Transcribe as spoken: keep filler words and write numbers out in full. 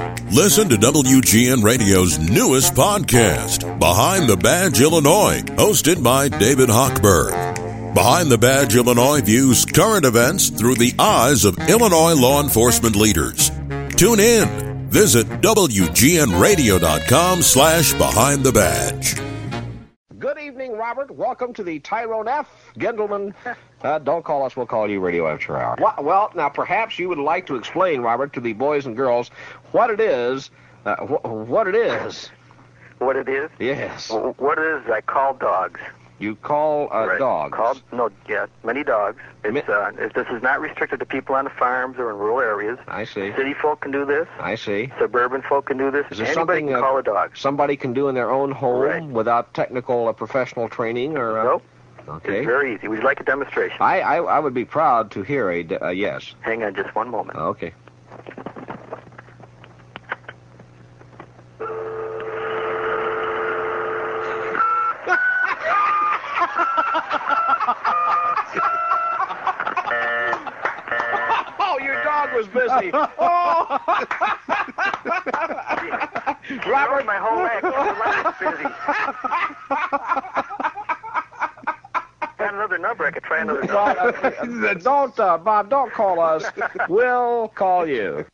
Listen to W G N Radio's newest podcast, Behind the Badge Illinois, hosted by David Hochberg. Behind the Badge Illinois views current events through the eyes of Illinois law enforcement leaders. Tune in. Visit W G N radio dot com slash behind the badge. Good evening, Robert. Welcome to the Tyrone F. Gentlemen. Uh, don't call us. We'll call you Radio After Hour. Well, now, perhaps you would like to explain, Robert, to the boys and girls what it is. Uh, wh- what it is. What it is? Yes. What it is, I call dogs. You call uh, right. dogs. Call, no, yeah, many dogs. It's, uh, it, this is not restricted to people on the farms or in rural areas. I see. City folk can do this. I see. Suburban folk can do this. Is there Anybody something can uh, call a dog. somebody can do in their own home Right. without technical uh, professional training? Or uh, Nope. Okay. It's very easy. Would you like a demonstration? I, I, I would be proud to hear a d- uh, yes. Hang on just one moment. Okay. Oh, your dog was busy. Oh. Robert, my whole leg. My leg is busy. Got another number. I could try another number. Well, uh, don't, uh, Bob, don't call us. We'll call you.